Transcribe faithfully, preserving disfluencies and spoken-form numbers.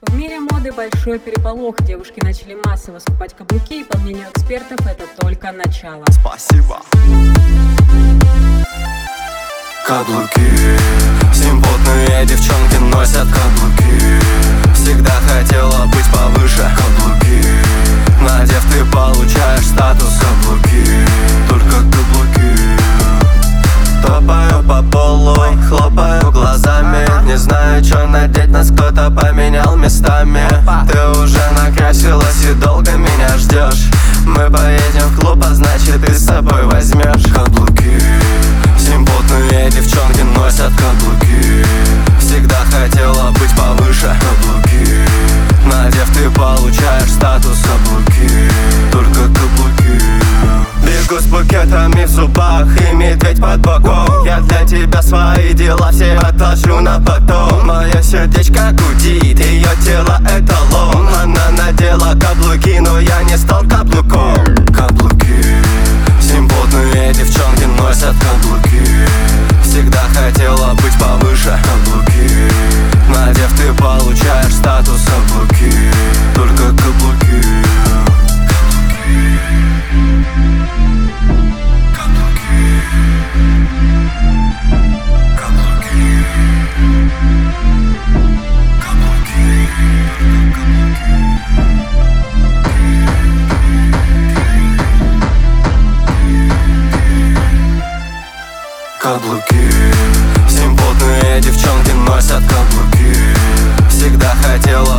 В мире моды большой переполох. Девушки начали массово скупать каблуки, и по мнению экспертов, это только начало. Спасибо. Каблуки, симпотные девчонки носят каблуки. Всегда хотела быть повыше. Каблуки, надев ты получаешь статус. Каблуки, только каблуки. Топаю по полу, хлопаю глазами. Не знаю, что надеть, нас кто-то поменял местами. Ты уже накрасилась и долго меня ждешь. Мы поедем в клуб, а значит ты с собой возьмешь. Каблуки, симпотные девчонки носят каблуки. Всегда хотела быть повыше. Каблуки, надев ты получаешь статус. Каблуки, только каблуки. Бегу с букетами в зубах и медведь под боком. Я для тебя свои дела все отложу на потом. Мое сердечко гудит, ее тело эталон. Она надела каблуки, но я не стал каблуком. Каблуки, симпотные девчонки носят каблуки. Всегда хотела быть повыше. Каблуки, надев ты получаешь статус. Каблуки, только каблуки. Каблуки, симпотные девчонки носят каблуки. Всегда хотела